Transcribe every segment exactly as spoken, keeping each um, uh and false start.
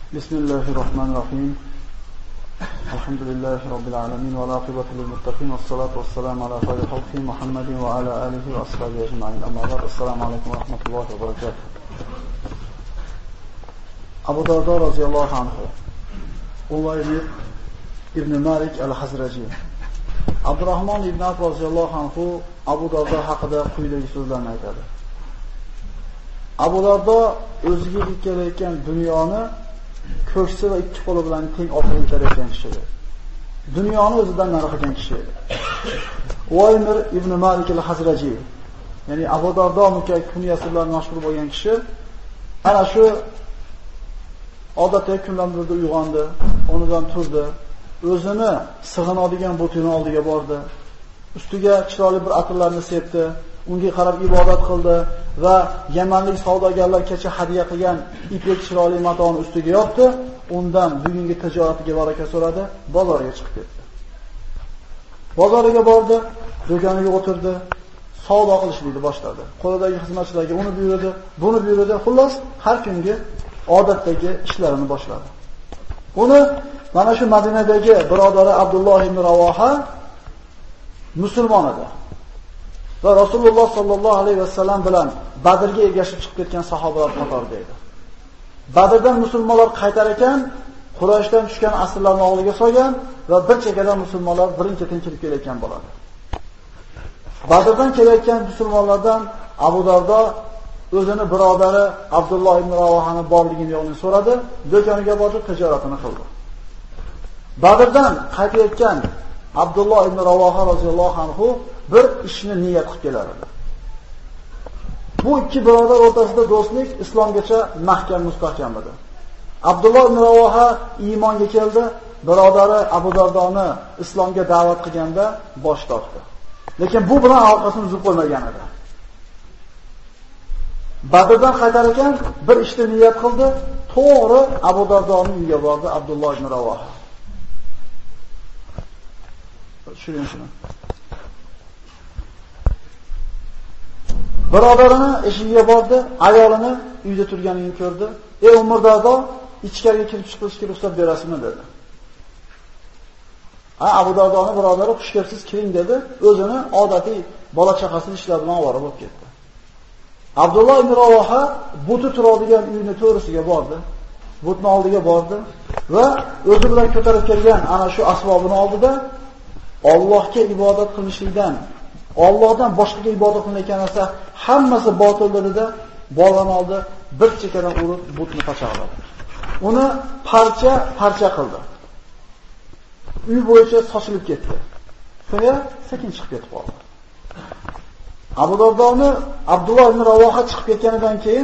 Bismillahirrahmanirrahim. Elhamdülillahi Rabbil alamin ve l'aqibatu lil muttaqin ve salatu vesselamu ala khayri halqi Muhammedin ve ala alihi ve ashabihi ecmaîn. Amma ba'd. Esselamu aleyküm ve rahmetullahi ve berekatuh. Abu Darda radhiyallahu anhu, Ulayr ibn Malik el-Hazraji. Abdurrahman ibn Avf radhiyallahu anhu Abu Darda haqida quyidagi so'zlarni aytadi. Abu Darda o'ziga kelayotgan dunyoni ko'ksi va ikki qo'li bilan teng olib kelayotgan kishi edi. Dunyoni o'zidan nari qilgan kishi edi. Ulayr ibn Malik el-Hazraji, ya'ni Abu Dardo muka kunyasi bilan mashhur bo'lgan kishi, ana shu odatda kunlarida uyg'ondi, o'rnidan turdi, o'zini sig'inadigan butini oldiga bordi, ustiga chiroyli bir atirlarni sepdi, unga qarab ibodat qildi va yamanlik savdogarlar kecha hadiya qilgan ipek chiroyli matoni ustiga yopdi, undan bugungi tijoratiga baraka so'radi, bozorga chiqib ketdi. Bozoriga bordi, do'koniga o'tirdi, savdo qilishni boshladi. Qo'lidagi xizmatchilarga uni buyurdi, buni buyurdi, xullas har kungi odatdagi ishlarini boshladi. Uni mana shu Madinadagi birodari Abdulloh ibn Ravoha musulmon edi. Va Rasululloh sallallohu alayhi vasallam bilan Badrga ergashib chiqib ketgan sahobalar qatorida edi. Badrdan musulmonlar qaytar ekan, Qurayshdan tushgan asirlarni oldiga solgan va bir chekkadan musulmonlar birin-ketin kirib kelayotgan bo'ladi. Badrdan kelayotgan musulmonlardan Abu Dardo o'zini birodari Abdulloh ibn Ravohani borligini yo'qligini so'radi, do'koniga bordi, tijoratini qildi. Badrdan qaytayotgan Abdulloh ibn Ravoha roziyallohu anhu bir ishni niyat qilib kelar edi. Bu ikki birodar o'rtasida do'stlik islomgacha mahkam mustahkam edi. Abdulloh ibn Ravoha iymonga keldi, birodari Abu Dardoni islomga da'vat qilganda bosh tortdi. Lekin bu bilan orqasini uzib qo'ymagan edi. Badrdan qaytar ekan bir ishni niyat qildi, to'g'ri Abu Dardoning uyiga bordi Abdulloh ibn Ravoha. Tushuning shuni. Birodarini eshigiga bordi, ayolini uyda turganini ko'rdi. "Ey Umar Dardo, ichkariga kirib chiqishga ruxsat berasizmi?" dedi. Ha, Abu Dardoning birodari "Xush kelibsiz, kiring" dedi. O'zini odatiy bola chaqasini ishlar bilan ovora bo'lib ketdi. Abdulloh ibn Ravoha buti turadigan uyning to'risiga bordi. Butni oldiga bordi va o'zi bilan ko'tarib kelgan ana shu asbobini oldida Allohga ibodat qilishlikdan, Allohdan boshqaga ibodat qilayotgan narsa hammasi botil dedida, bolani oldi, bir chekkadan urib butni pachaqladi. Uni parcha-parcha qildi. Uy bo'yicha sochilib ketdi. So'ngra sekin chiqib ketib qoldi. Abu Dardoni Abdulloh ibn Ravoha chiqib ketganidan keyin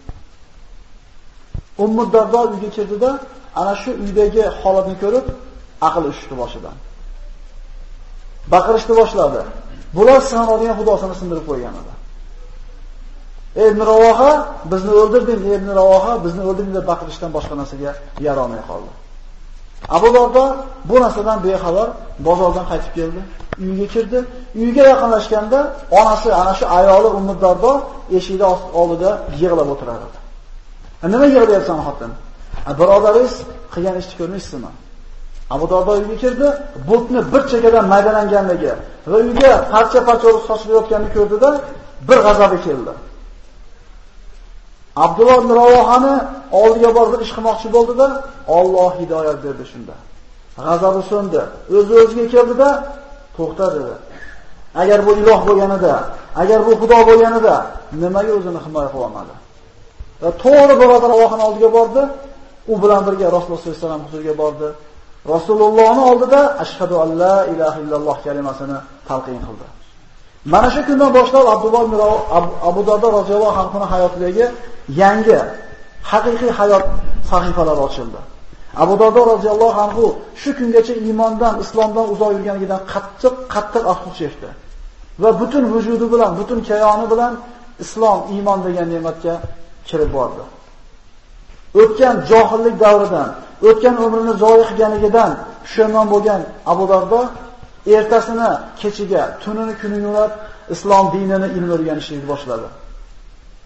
Ummu Dardo uyga kirdida, ana shu uydagi holatni ko'rib, aqli ushdi boshidan. Baqirishni boshladi. Bular sig'inadigan xudosini sindirib qo'ygan edi. "Ey ibn Ravoha, bizni o'ldirding, ey ibn Ravoha, bizni o'ldirding" deb baqirishdan boshqa narsaga yarolmay qoldi. Abu Dardo bu narsadan bexabar bozordan qaytib keldi, uyiga kirdi. Uyiga yaqinlashganda onasi, ana shu ayoli Ummu Dardo eshikda oldida yig'lab o'tirar edi. "Nima yig'layapsan, xotin? Birodaringiz qilgan ishni ko'rmaysizmi?" Abu Dardo uyga kirdi, butni bir chekkadan maydalanganligi va uyga parcha-parcha urib sochilayotganini ko'rdi-da, bir g'azabi keldi. Abdulloh ibn Ravohani oldiga borib ish qilmoqchi bo'ldi-da, Alloh hidoyat berdi shunda. G'azabi so'ndi. O'zi o'ziga keldi-da, to'xta dedi. Agar bu iloh bo'lganida, agar bu xudo bo'lganida, nimaga o'zini himoya qila olmadi? Va to'g'ri birodar Allohning oldiga bordi, u bilan birga Rasululloh sollallohu alayhi vasallam huzuriga bordi. Rasulullohning oldida ashhadu an la ilaha illalloh kalimasini talqin qildi. Mana shu kundan boshlab Abdulloh ibn Abu Dardo roziyallohu anhuning hayotidagi yangi haqiqiy hayot sahifalari ochildi. Abu Dardo roziyallohu anhu shu kungacha iymondan, islomdan uzoq yurganligidan qattiq-qattiq afsus chekdi va butun vujudi bilan, butun kayoni bilan islom, iymon degan ne'matga kirib bordi. O'tgan johillik davridan, o'tgan umrini zoya qilganligidan pushaymon bo'lgan Abu Dardo ertasini kechiga, tunini kuniga ulab islom dinini ilm o'rganishni boshladi.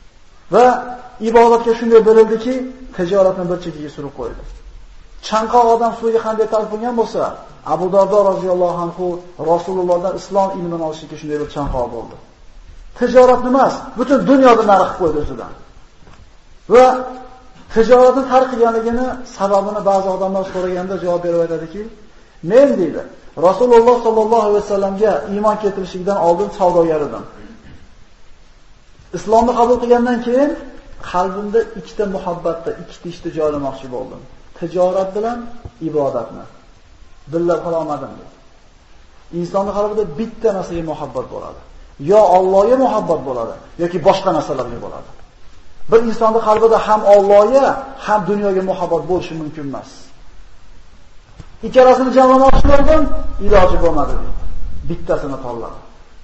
Va ibodatga shunday berildi-ki, tijoratni bir chekkaga surib qo'ydi. Chanqoq odam suvga qanday talpingan bo'lsa, Abu Dardo roziyallohu anhu Rasulullohdan islom ilmini olishga shunday bir chanqoq bo'ldi. Tijoratni emas, butun dunyoda narx qo'ydi o'zidan. Va tijoratni tark qilganligini sababini ba'zi odamlar so'raganda javob berib aytadiki, men deydi, Rasululloh sollallohu alayhi vasallamga iymon keltirishlikdan oldin savdogar edim. Islomni qabul qilgandan keyin qalbimda ikkita muhabbatda, ikkita ishni joylamoqchi bo'ldim. Tijorat bilan ibodatni billab qila olmadim dedi. Insonning qalbida bitta narsaga muhabbat bo'ladi. Yo Allohga muhabbat bo'ladi, yoki boshqa narsalarga bo'ladi. Bir insonning qalbida ham Allohga, ham dunyoga muhabbat bo'lishi mumkin emas. Ikkalasini jamlamoqchi bo'ldim, iloji bo'lmadi dedi. Bittasini tanladi.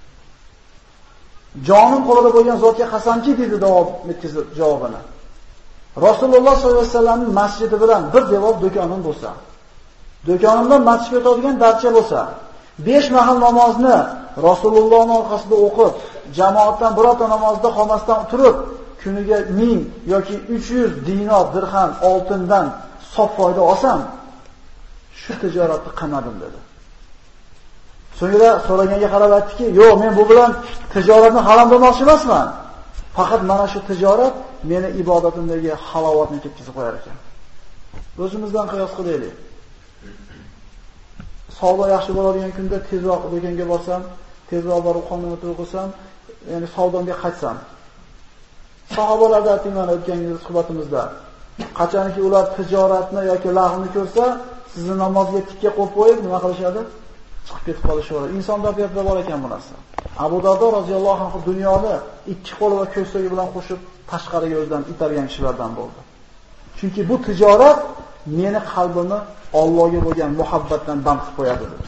Jonim qo'lida bo'lgan zotga qasamki dedi davom etkizib javobini. Rasululloh sollallohu alayhi vasallamning masjidi bilan bir devor do'konim bo'lsa, do'konimdan masjidga o'tadigan darcha bo'lsa, besh mahal namozni Rasulullohning orqasida o'qib, jamoatdan birorta namozda qolmasdan turib, kuniga ming yoki uch yuz dinor, dirham oltindan sof foyda olsam, shu tijoratni qilmadim dedi. So'ngra so'raganga qarab aytdiki, "Yo'q, men bu bilan tijoratni harom demoqchi emasman. Faqat mana shu tijorat meni ibodatimdagi halovatni ketkizib qo'yar ekan." O'zimizdan qiyos qilaylik. Savdo yaxshi bo'ladigan kunda tezroq do'konga borsam, tezroq borib qonun o'tirib qilsam, ya'ni savdomga qaytsam. Sahobalarda aytgan o'tgan suhbatimizda, qachonki ular tijoratni yoki lag'ni ko'rsa, sizni namozga tikka qo'yib qo'yib nima qilishadi? Chiqib ketib qolishadi. Inson tabiatida bor ekan bu narsa. Abu Dardo roziyallohu anhu dunyoni ikki qo'li va ko'ksagi bilan qo'shib tashqariga o'zidan itargan kishilardan bo'ldi. Chunki bu tijorat meni qalbimni Allohga bo'lgan muhabbatdan band qilib qo'yadi dedi.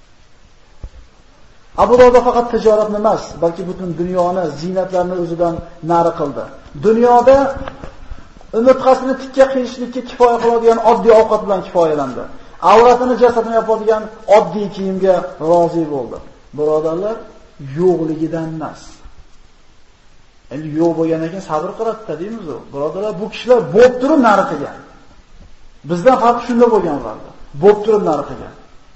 Abu Dardo faqat tijoratni emas, balki butun dunyoni, ziynatlarni o'zidan nari qildi. Dunyoda umurtqasini tikka qilishlikka kifoya qiladigan oddiy ovqat bilan kifoyalandi. Avratini, jasadini yopadigan oddiy kiyimga rozi bo'ldi. Birodarlar, yo'qligidan emas. Endi yo'q bo'lgandan keyin sabr qiladi deymiz u. Birodarlar, bu kishilar bo'p turib nari qilgan. Bizdan farqi shunda bo'lgan ularda. Bo'p turib nari qilgan.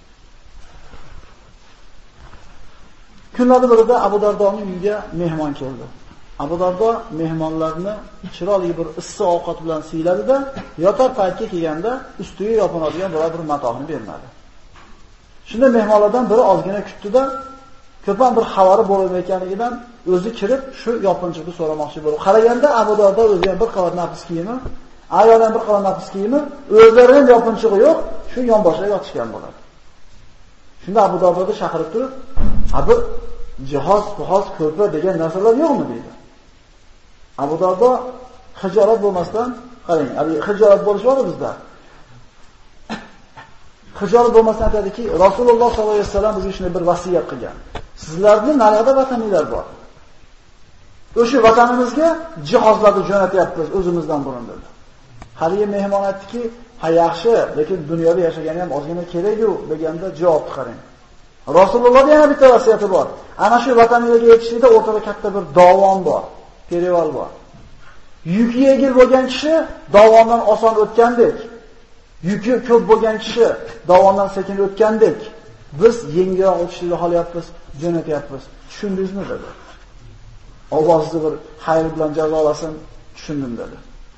Kunlardan birida Abu Dardoning uyiga mehmon keldi. Abu Dardo mehmonlarni chiroyli bir issiq ovqat bilan siyladi-da, yotar paytga kelganda ustiga yopinadigan biror bir matohni bermadi. Shunda mehmonlardan biri ozgina kutdi-da, ko'pam bir xabari bo'lmayotganligidan o'zi kirib shu yopinchiqni so'ramoqchi bo'ldi. Qaraganda Abu Dardo o'zi ham bir qavat nafis kiyimi, ayol ham bir qavat nafis kiyimi, o'zlarining yopinchig'i yo'q, shu yonboshiga yotishgan bo'ladi. Shunda Abu Dardo'ni chaqirib turib, "Ha bir jihoz, jihoz, ko'rpa degan narsalar yo'qmi?" dedi. Abu Dardo hijorat bo'lmasdan, qarang, hijorat bo'lishi bor bizda. Hijorat bo'lmasdan aytadiki, Rasululloh sollallohu alayhi vasallam bizga shunday bir vasiyat qilgan. Sizlarning narada vataninglar bor. O'sha vatanimizga jihozlarni jo'natyapmiz o'zimizdan burun dedi. Haligi mehmon aytdiki, "Ha yaxshi, lekin dunyoda yashagani ham ozgina kerak-ku" deganda javob qarang. Rasulullohning yana bitta vasiyati bor. Ana shu vataningizga yetishlikda o'rtada katta bir dovon bor, perival bor. Yuki yengil bo'lgan kishi dovondan oson o'tgandek, yuki ko'p bo'lgan kishi dovondan sekin o'tgandek, biz yengilroq o'tishni xohlayapmiz, jo'natyapmiz. Tushundingizmi dedi. Ovozni bir xayr bilan jazolasin, tushundim dedi.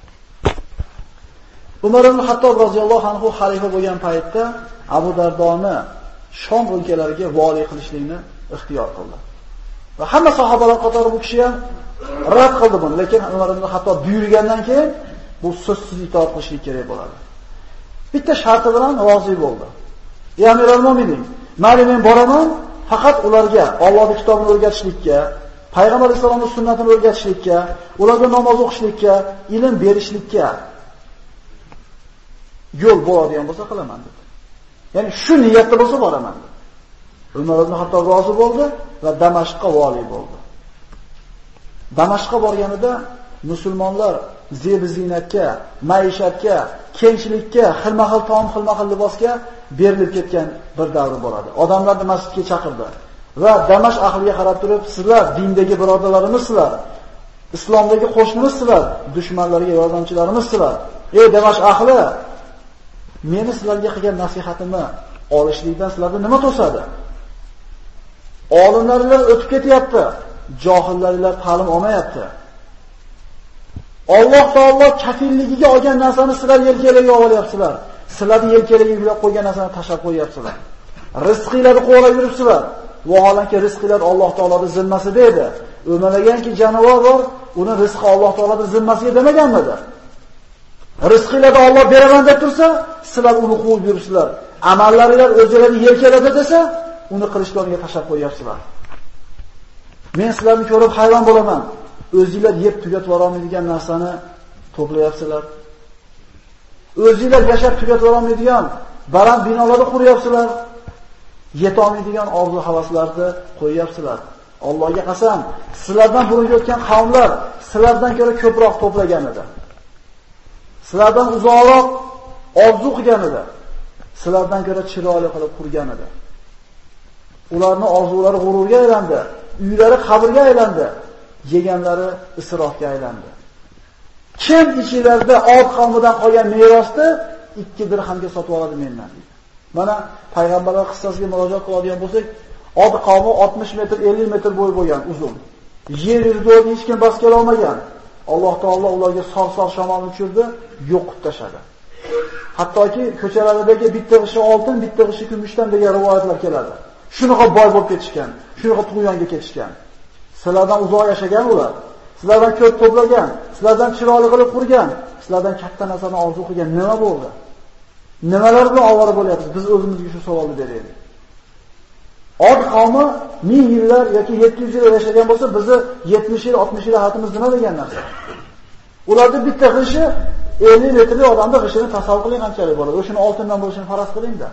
Umar ibn Hattob roziyallohu anhu xalifa bo'lgan paytda Abu Dardoni Shom o'lkalariga vali qilishlikni ixtiyor qildi. Va hamma sahobalar qatori bu kishi ham rad qildi buni, lekin Umar ibn Hattob buyurgandan keyin bu so'zsiz itoat qilishlik kerak bo'ladi. Bitta sharti bilan rozi bo'ldi. "Ey Amirul Mo'minin, mayli men boraman, faqat ularga Allohning kitobini o'rgatishlikka, Payg'ambar alayhisolamning sunnatini o'rgatishlikka, ularga namoz o'qishlikka, ilm berishlikka yo'l bo'ladigan bo'lsa qilaman" dedi. Ya'ni shu niyatda bo'lsa boraman dedi. Umar ibn Hattob rozi bo'ldi va Damashqqa vali bo'ldi. Damashqqa borganida musulmonlar zebi ziynatga, maishatga, kengchilikka, xilma-xil taom, xilma-xil libosga berilib ketgan bir davr bo'ladi. Odamlarni masjidga chaqirdi va Damashq ahliga qarab turib, "Sizlar dindagi birodarlarimizsizlar. Islomdagi qo'shnimisizlar, dushmanlarga yordamchilarimizsizlar. Ey Damashq ahli, meni sizlarga qilgan nasihatimni olishlikdan sizlarga nima to'sadi? Olimlarlar o'tib ketyapti, johillarlar ta'lim olmayapti. Alloh taolo kafilligiga olgan narsani sizlar yelkalagiga olyapsizlar. Sizlarning yelkalagiga yuklab qo'ygan narsani tashlab qo'yapsizlar. Rizqinglarni qo'rab yuribsizlar. Vaholanki rizqlar Alloh taoloning zimmasida edi. O'lmaganki jonivor bor, uni rizqi Alloh taoloning zimmasiga demaganmidi? Rizqinglarni Alloh beraman deb tursa, sizlar uni qo'yib yuribsizlar. Amallaringiz o'zlarini yelkalada desa, uni qilishlarga tashlab qo'yapsizlar. Men sizlarni ko'rib hayron bo'laman. O'zingizlar yeb tugatib olmaydigan narsani to'playapsizlar. O'zingizlar yashab tugatib olmaydigan baland binolarni quryapsizlar. Yetolmaydigan orzu-havaslarni qo'yyapsizlar. Allohga qasam, sizlardan burun o'tgan qavmlar sizlardan ko'ra ko'proq to'plagan edi. Sizlardan uzoqroq orzu qilgan edi. Sizlardan ko'ra chiroyli qilib qurgan edi. Ularning orzulari g'ururga aylandi, uylari qabrga aylandi, yeganlari isrofga aylandi. Kim ichlarida Od qavmidan qolgan merosni ikki dirhamga sotib oladi mendan deydi. Mana payg'ambarlar qissasiga murojaat qiladigan bo'lsak, Od qavmi oltmish metr, ellik metr bo'y bo'lgan, uzun. Yer yuzida hech kim bas kela olmagan. Alloh taolo ularga sog'-sog' shamolni tushirdi, yo'qib tashadi. Hattoki ko'chalardagi bitta g'ishi oltin, bitta g'ishi kumushdan degan rivoyatlar keladi. Shunaqa boy bo'lib ketishgan, shunaqa tug'yonga ketishgan. Sizlardan uzoq yashagan ular. Sizlardan ko'p to'plagan, sizlardan chiroyli qilib qurgan, sizlardan katta narsani orzu qilgan nima bo'ldi? Nimalar bilan ovora bo'lyapsiz? Biz o'zimizga shu savolni beraylik. Od qavmi ming yillar yoki yetti yuz yil yashagan bo'lsa, bizni yetmish yil, oltmish yil hayotimiz nima degan narsa? Ularda bitta g'ishi ellik metrli odamning g'ishini tasavvur qiling qanchalik bo'ladi. O'shini oltindan bo'lishini faraz qiling-da.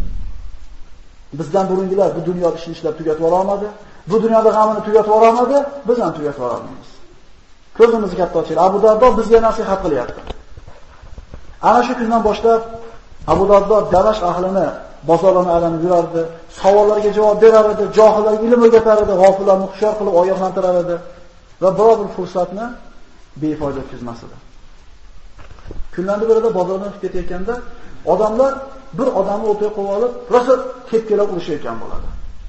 Bizdan burungilar bu dunyoda ishni ishlab tugatib olmadi. Bu dunyoda g'amini tugatib olmadi, biz ham tugatib olamiz. Ko'zimizni katta ochaylik. Abu Dardo bizga nasihat qilyapti. Ana shu kundan boshlab Abu Dardo Damashq ahlini bozorlarni aylanib yurardi, savollarga javob berar edi, johillarga ilm o'rgatar edi, g'ofillarni xushyor qilib ogohlantirar edi va biror bir fursatni befoyda o'tkazmas edi. Kunlarning birida bozordan o'tib ketayotganda odamlar bir odamni o'tga qo'yib olib, rosa tepkilab urishayotgan bo'ladi.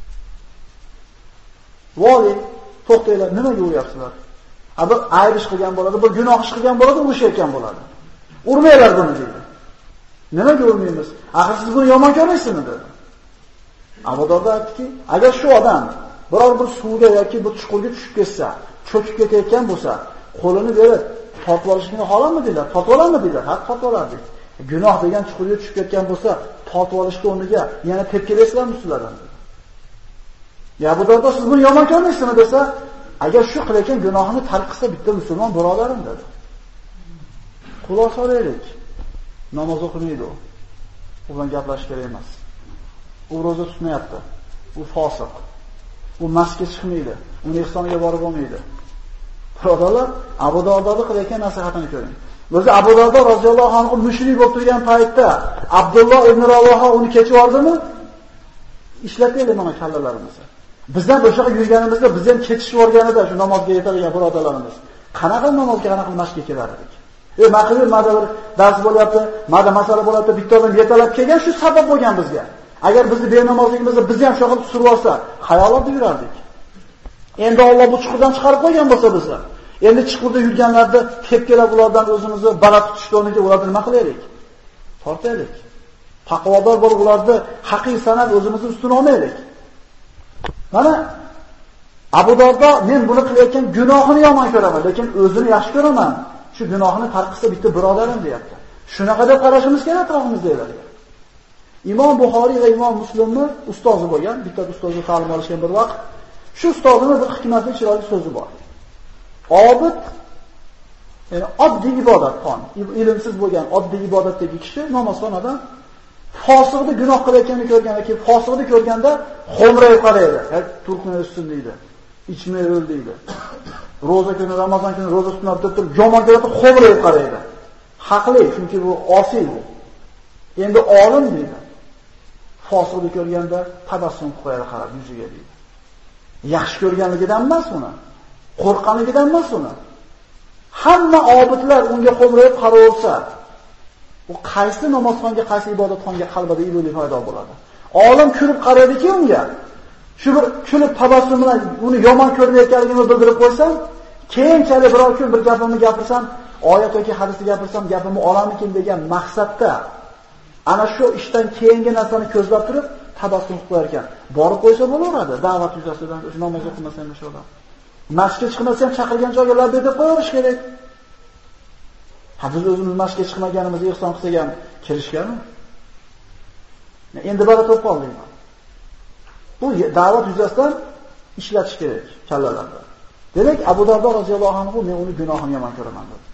Vali, to'xtanglar, nimaga uryapsizlar? A bir ayb ish qilgan bo'ladi, bir gunoh ish qilgan bo'ladi, urishayotgan bo'ladi. Urmanglar buni dedi. Nimaga urmaymiz? Axir siz buni yomon ko'raysizmi dedi. Abu Dardo aytdiki, agar shu odam biror bir suvga yoki bir chuqurga tushib ketsa, cho'kib ketayotgan bo'lsa, qo'lini berib tortib olishini xohlaymi dedilar? Tortib olammi dedilar? Ha, tortib olardik. Gunoh degan chuqurga tushib ketgan bo'lsa, tortib olishga o'rniga yana tepkilaysizlarmi sizlardan dedi. Ya Abu Dardo siz buni yomon ko'rmaysizmi desa, agar shu qilayotgan gunohini tark qilsa bitta musulmon birodarim dedi. Xulosa olaylik. Namoz o'qimaydi u. U bilan gaplashish kerak emas. U roza tutmayapti. U fosiq. U masjidga chiqmaydi. Uni ihsoniga borib olmaydi. Birodarlar, Abu Dardoning qilayotgan nasihatini ko'ring. O'zi Abu Dardo roziyallohu anhu mushrik bo'lib turgan paytda Abdulloh ibn Ravoha uni kechib yordimi? Ishlataylik mana kallalarimizni. Bizdan o'sha yurganimizda biz ham ketishib o'rganida shu namozga yetadigan birodarlarimiz. Qanaqa namozga, qanaqa masjidga kelar edik? E maqbul mada bir dars bo'lyapti, mada masala bo'lyapti, bitta odam yetalab kelgan shu sabab bo'lgan bizga. Agar bizni benamozligimizni biz ham shu qilib surib olsa, xayollarda yurardik. Endi Alloh bu chuqurdan chiqarib qo'ygan bo'lsa bizni, endi chuqurda yurganlarda tepkilab ulardan o'zimizni barat tutishga o'rniga ularni nima qilaylik? Tortaylik. Taqvodor bo'lib ularni haqiqiy sanab o'zimizni ustun olmaylik. Mana Abu Dardo men buni qilayotgan gunohini yomon ko'raman, lekin o'zini yaxshi ko'raman. Shu gunohini tark qilsa bitta birodarim deyapti. Shunaqa deb qarashimiz kerak atrofimizdagilarga. Imom Buxoriy va Imom Muslimning ustozi bo'lgan, bitta ustozi ta'lim olishgan bir vaqt, shu ustozining bir hikmatli chiroyli so'zi bor. Obid, ya'ni oddiy ibodatxon, ilmsiz bo'lgan oddiy ibodatdagi kishi namozxonada fosiqni gunoh qilayotganini ko'rgan yoki fosiqni ko'rganda xo'mrayib qaraydi. Turkman o'ssin deydi. Ichmay o'l deydi. Roza kuni, Ramazon kuni roza tutunib turib, yomon ko'rib xo'mrayib qaraydi. Haqli, chunki bu osiy bu. Endi olim deydi. Fosiqni ko'rganda tabassum qo'yadi, qarab yuziga deydi. Yaxshi ko'rganligidan emas uni. Qo'rqqanligidan emas uni. hamma obidlar unga qo'mrayib qaraversa, u qaysi namozxonga, qaysi ibodatxonga qalbida ilohiy paydo bo'ladi? Olim kulib qaraydi-ki unga, shu bir kulib tabassum bilan uni yomon ko'rmayotganligini bildirib qo'ysam, keyinchalik biror kun bir gapimni gapirsam, oyat yoki hadisni gapirsam, gapimni olamikin degan maqsadda ana shu ishdan keyingi narsani ko'zlab turib tabassum qilib qo'yar ekan. Borib qo'ysa bo'laveradi, da'vat yuzasidan o'sha namoz o'qimasa ham o'sha odam. Masjidga chiqmasa ham chaqirgan joyga labbayk deb qo'yarish kerak. Ha biz o'zimiz masjidga chiqmaganimizni ehson qilsak ham kirishganmi? Endi bari to'p qoldik. Bu da'vat yuzasidan ishlatish kerak kallalarda. Demak, Abu Dardo roziyallohu anhu men uni gunohini yomon ko'raman dedi.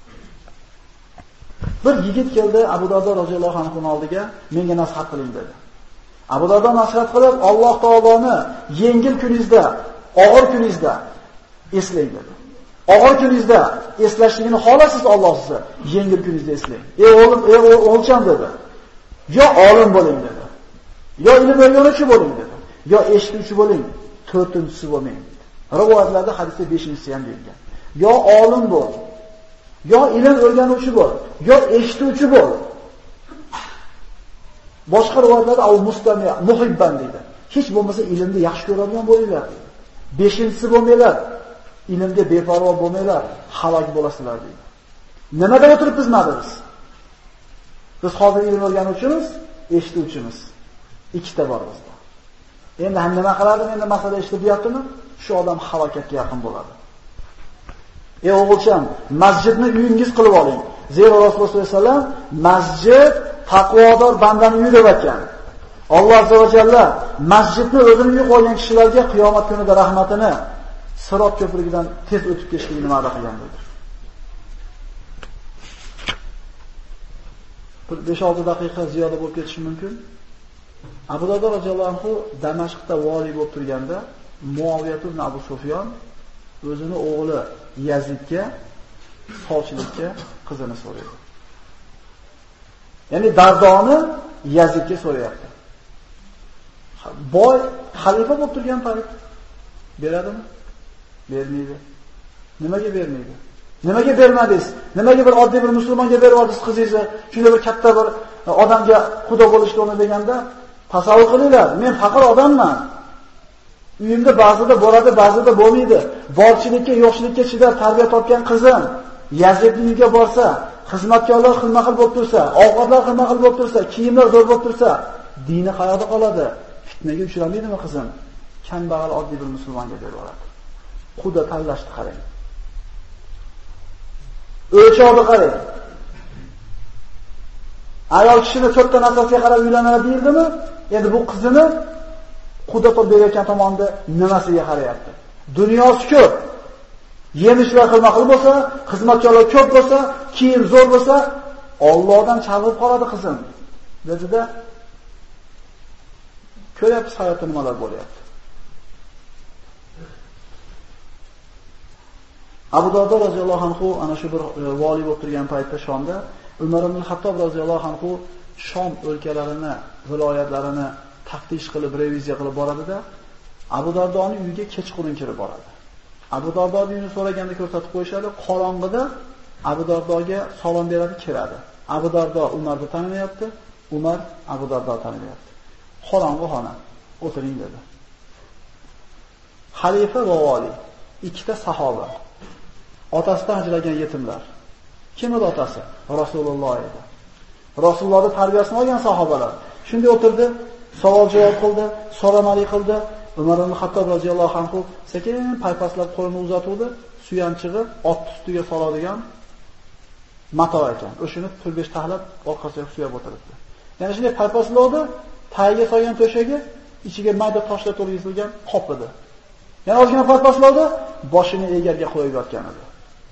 Bir yigit keldi Abu Dardo roziyallohu anhuning oldiga, menga nasihat qiling dedi. Abu Dardo nasihat qilib, Alloh taoloni yengil kuningizda, og'ir kuningizda eslang dedi. Og'ir kuningizda eslashligini xohlasiz Alloh sizni, yengil kuningizda eslang. Ey o'g'lim, ey o'g'ilcham dedi. Yo olim bo'ling dedi. Yo ilm o'rganuvchi bo'ling dedi. Yo eshituvchi bo'ling, to'rtinchisi bo'lmang. Rivoyatlarda hadisda beshinchisi ham deyilgan. Yo olim bo'l, yo ilm o'rganuvchi bo'l, yo eshituvchi bo'l. Boshqa rivoyatlarda al mustami, muhibban deydi. Hech bo'lmasa ilmni yaxshi ko'radigan bo'linglar. Beshinchisi bo'lmanglar. Ilmga beparvo bo'lmanglar, halok bo'lasizlar deydi. Nimada o'tiribmiz biz? Biz hozir ilm o'rganuvchimiz, eshituvchimiz. Ikkita bor bizda. Endi ham nima qiladim? Endi masala eshitib deyaptimi? Shu odam halokatga yaqin bo'ladi. Ey o'g'ilcham, masjidni uyingiz qilib oling. Zero Rasululloh sollallohu alayhi vasallam masjid taqvodor bandani uyi deb aytgan. Alloh azza va jalla masjidni o'zini uyi qo'ygan kishilarga qiyomat kunida rahmatini Sirot ko'prigidan tez o'tib ketishligini va'da qilgan dedi. besh olti daqiqa ziyoda bo'lib ketishi mumkin. Abu Dardo roziyallohu anhu Damashqda vali bo'lib turganda Muaviyah ibn Abu Sufyon o'zini o'g'li Yazidga sovchilikka qizini so'raydi. Ya'ni Dardoni Yazidga so'rayapti. Boy xalifa bo'lib turgan payt beradimi? Bermaydi. Nimaga bermaydi? Nimaga bermadingiz? Nimaga bir oddiy bir musulmonga beribsiz qizingizni? Shunday bir katta bir odamga xudo bo'lishga uni deganda tasavvur qilinglar, men faqir odamman. Uyimda ba'zida bo'ladi, ba'zida bo'lmaydi. Borchilikka, yo'qchilikka chidab tarbiya topgan qizim Yazidning uyiga borsa, xizmatkorlar xilma-xil bo'lib tursa, ovqatlar xilma-xil bo'lib tursa, kiyimlar zo'r bo'lib tursa, dini qayoqda qoladi? Fitnaga uchramaydimi qizim? Kambag'al oddiy bir musulmonga berib yuboradi. Xudo tanlashni qarang. O'lchovni qarang. Ayol kishini to'rtta narsasiga qarab uylanadi deyildimi? Endi bu qizini Xudo topib berayotgan tomonda nimasiga qarayapti? Dunyosi ko'p. Yemishlar xilma-xil bo'lsa, xizmatkorlar ko'p bo'lsa, kiyim zo'r bo'lsa, Allohdan chalg'ib qoladi qizim. Dedi-da, ko'ryapsiz hayotda nimalar bo'lyapti. Abu Dardo roziyallohu anhu ana shu bir vali bo'lib turgan paytda Shomda Umar ibn Xattob roziyallohu anhu Shom o'lkalarini, viloyatlarini taftish qilib, reviziya qilib boradi-da, Abu Dardoning uyiga kechqurun kirib boradi. Abu Dardoning uyini so'raganda ko'rsatib qo'yishadi, qorong'ida Abu Dardoga salom beradi, kiradi. Abu Dardo Umarni tanimayapti, Umar Abu Dardo tanimayapti. Qorong'i xona, o'tiring dedi. Xalifa va vali, ikkita sahoba. Otasidan ajragan yetimlar. Kim edi otasi? Rasululloh edi. Rasulullohning tarbiyasini olgan sahobalar. Shunday o'tirdi, savol-javob qildi, so'ramali qildi. Umar ibn Xattob roziyallohu anhu sekin paypaslab qo'lini uzatuvdi, suyanchig'i ot ustiga soladigan mato ekan. O'shini turbesh tahlab orqasiga suyab o'tiribdi. Ya'ni shunday paypaslovdi, tagiga solgan to'shagi ichiga mayda toshlar to'lgizilgan qop edi. Yana ozgina paypaslovdi, boshini egarga qo'yib yotgan edi.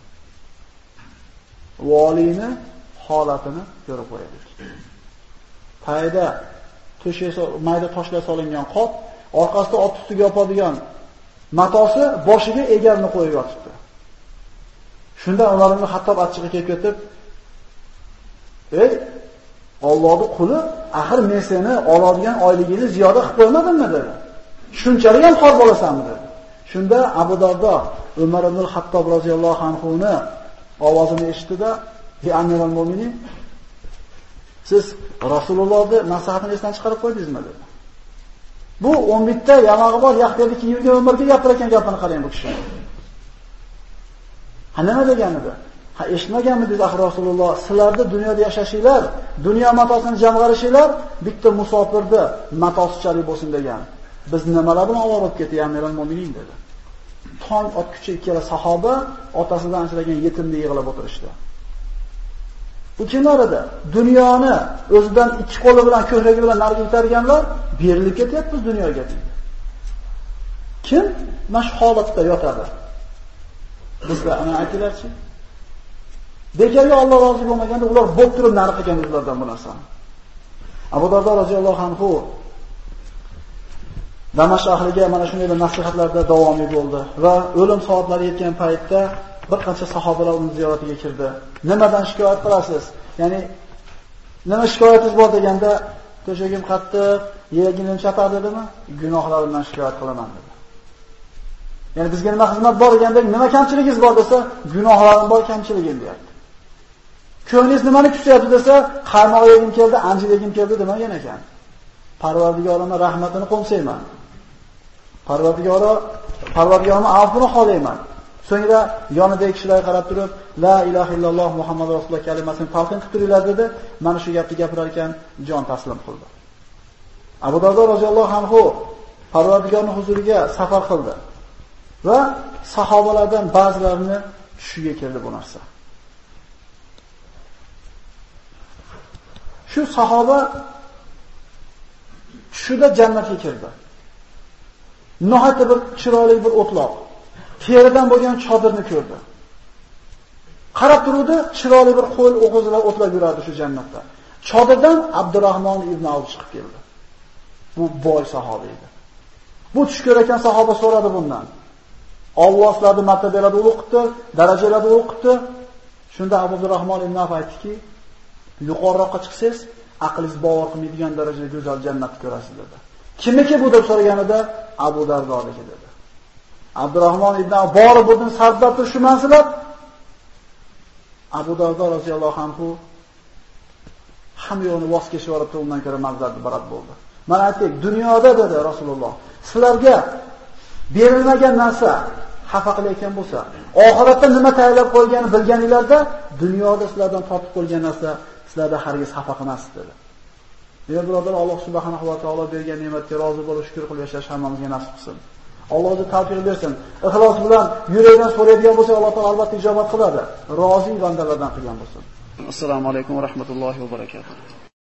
Valini holatini ko'rib qo'yaylik. Tayda to'shak mayda toshlar solingan qop, orqasida ot ustiga yopadigan matosi boshiga egarni qo'yib yotibdi. Shunda Umar ibn Xattob achchig'i kelib ketib, "Ey, Allohning quli, axir men seni oladigan oyligini ziyoda qilib qo'ymadimmi?" dedi. "Shunchalik ham xor bo'lasanmi?" dedi. Shunda Abu Dardo Umar ibn Xattob roziyallohu anhu ni ovozini eshitdi-da, "Ey Amirul Mo'minin, siz Rasulullohning nasihatini esdan chiqarib qo'ydingizmi?" dedi. Bu o'n bitta yamog'i bor, yaxtalik yurgan umrga gapirayotgan gapini qarang bu kishi. Ha nima deganidi? Ha eshitmaganmidingiz axir Rasululloh, sizlarda dunyoda yashashinglar, dunyo matosini jamg'arishinglar bitta musofirda matosichalik bo'lsin degan. Biz nimalar bilan ovora olib ketdik, Amirul Mo'minin dedi. Tong otguncha ikkala sahoba otasidan ajragan yetimni yig'lab o'tirishdi. Bu kimlarida? Dunyoni o'zidan ikki qo'li bilan, ko'kragi bilan nariga itarganlar berilib ketyapti dunyoga deydi. Kim mash holatda yotadi? Bizlar ana aytinglarchi. Bekorga Alloh rozi bo'lmaganda ular bo'p turib nari qilgan o'zlaridan bu narsani. Abu Dardo roziyallohu anhu Damashq ahliga mana shunday nasihatlarda davomiy bo'ldi va o'lim soatlari yetgan paytda bir qancha sahobalar uning ziyoratiga kirdi. Nimadan shikoyat qilasiz? Ya'ni nima shikoyatingiz bor deganda, to'shagim qattiq, yeginim chatar dedimi? Gunohlarimdan shikoyat qilaman dedi. Ya'ni bizga nima xizmat bor deganda, nima kamchiligingiz bor desa, gunohlarim bor, kamchiligim deyapti. Ko'nglingiz nimani kutyapti desa, qarmoq yegim keldi, anjir yegim keldi demagan ekan. Parvardigorimning rahmatini qo'msayman. Parvardigoro, Parvardigorimning afvini xohlayman. So'ngra yonidagi kishilarga qarab turib, la ilaha illalloh Muhammad rasululloh kalimasini talqin qilib turinglar dedi. Mana shu gapni gapirar ekan, jon taslim qildi. Abu Dardo roziyallohu anhu Parvardigorning huzuriga safar qildi va sahobalardan ba'zilarini tushiga kirdi bu narsa. Shu sahoba tushida jannatga kirdi. Nihoyatda bir chiroyli bir o'tloq, teridan bo'lgan chodirni ko'rdi. Qarab turdi, chiroyli bir qo'l o'g'izlar o'tlab yurardi shu jannatda. Chodirdan Abdurrahmon ibn Avf chiqib keldi. Bu boy sahoba edi. Bu tush ko'rgan sahoba so'radi bundan. Alloh sizlarni martabalarni ulug' qildi, darajalarni ulug' qildi. Shunda Abdurrahmon ibn Avf aytdiki, yuqoriroqqa chiqsangiz, aqlingiz bovar qilmaydigan darajada go'zal jannat ko'rasiz dedi. Kimniki bu deb so'raganida Abu Dardoniki dedi. Abdurrahmon ibn Avf borib butun sardab turib shu manzilat Abu Dardo roziyallohu anhu hamma yo'lni voz kechib yuborib undan ko'ra mazdat barat bo'ldi. Mana aytdik, dunyoda dedi Rasululloh, sizlarga berilmagan narsa xafa qilayotgan bo'lsa, oxiratda nima tayyorlab qo'yganini bilganinglarda, dunyoda sizlardan tortib qo'ygan narsa sizlarda hargiz xafa qilmas dedi. Ey birodar, Alloh subhanahu va taolo bergan ne'matga rozi bo'lib shukr qilib yashash hammamizga nasib qilsin. Alloh o'zi tavfiq bersin. Ixlos bilan yurakdan so'raydigan bo'lsa, Alloh taolo albatta ijobat qiladi. Rozi bandalardan qilgan bo'lsin. Assalomu alaykum va rahmatullohi va barakatuh.